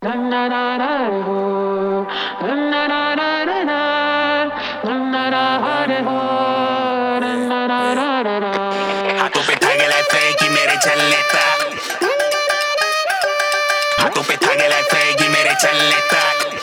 हाथों पे था गया कि मेरे चल लेता, हाथों पे था गया कि मेरे चल लेता।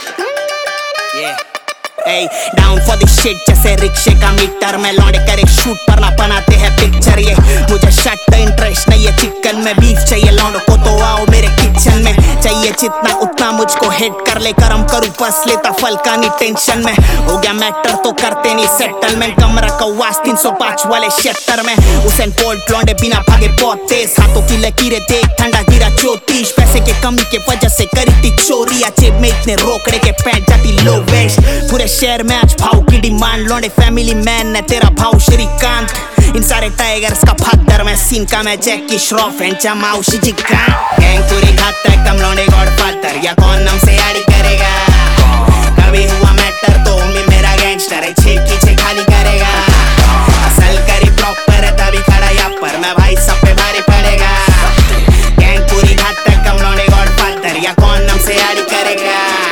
Hey, down for this shit जैसे रिक्शे का मीटर में लौंडे करे शूट पर ना बनाते हैं पिक्चर। ये मुझे शट इंटरेस्ट नहीं है चिकन में, बीफ चाहिए लौंडों को तो आओ मेरे किचन में। चाहिए जितना उतना मुझको हिट कर ले, करम करूँ बस लेता फल का नहीं टेंशन में। हो गया मैटर तो करते नहीं सेटलमेंट, कमरा कवास 305 वाले शेटर में। उसेन बोल्ट लौंडे बिना भागे बहुत तेज, हाथों की लकीरें देख ठंडा गिरा 34। पैसे के कमी के वजह से करी थी चोरी, जेब में इतने रोकड़े के पैंट जाती लो वेस्ट। पूरे शहर में आज भाव की डिमांड, लौंडे फैमिली मैन है तेरा भाव श्रीकांत। इन सारे टाइगर्स का फादर मैं, सीन का मैं जैकी श्रॉफ एंड जमाऊ शिजिकांत। गैंग पूरी खाता है कम लौंडे गॉडफादर, या कौन हमसे यारी करेगा। कभी हुआ मैटर तो मी मेरा गैंगस्टर है, छे खाली करेगा। असल करी प्रॉपर है तभी खड़ा यहाँ पर मैं, भाई सब पे भारी पड़ेगा। गैंग पूरी खाता है कम लौंडे गॉडफादर, या कौन हमसे यारी करेगा।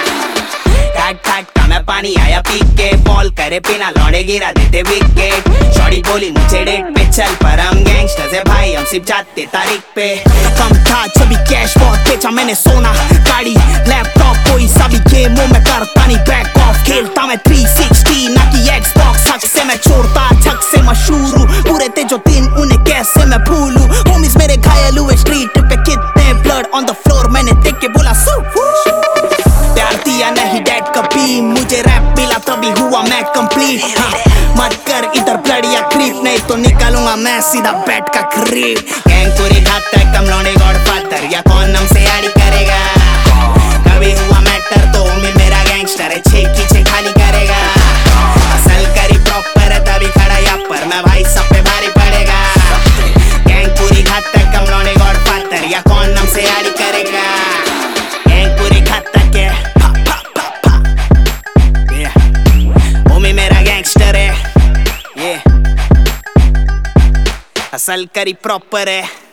मैं पानी आया पी के, बॉल करे बिना लौंडे गिरा देते विकेट। शॉर्टी बोली मुझे डेट पे चल, पर हम गैंगस्टर्स है भाई, हम सिर्फ जाते तारीख पे। कम था जब भी कैश बहुत बेचा मैंने, सोना गाड़ी लैपटॉप कोई सा भी गेमों में करता नहीं बैक ऑफ। खेलता मैं 360 ना कि एक्सबॉक्स, हक से मैं छोड़ता झक से मशहूर हूँ। पूरे थे जो दिन उन्हें कैसे मैं भूलूं। होमीज मेरे घायल हुए स्ट्रीट पे कितने, ब्लड ऑन द फ्लोर मैंने देख के बोला सू। प्यार दिया नहीं डैड कभी, मुझे रैप मिला तभी हुआ मैं कंप्लीट। मत कर इधर ब्लड या क्रीप, नहीं तो निकालूंगा मैं सीधा बैट का क्रीप। गैंग पूरी खाता है कम लौंडे गॉडफादर, या कौन हमसे यारी करेगा। कभी हुआ मैटर तो मी मेरा गैंगस्टर है, छे खाली करेगा। असल करी प्रॉपर है तभी खड़ा यहाँ पर मैं, भाई सब पे भारी पड़ेगा। गैंग पूरी खाता है कम लौंडे गॉडफादर, या कौन हमसे यारी करेगा। गैंग पूरी खाता के मेरा गैंगस्टर है, ये असल करी प्रॉपर है।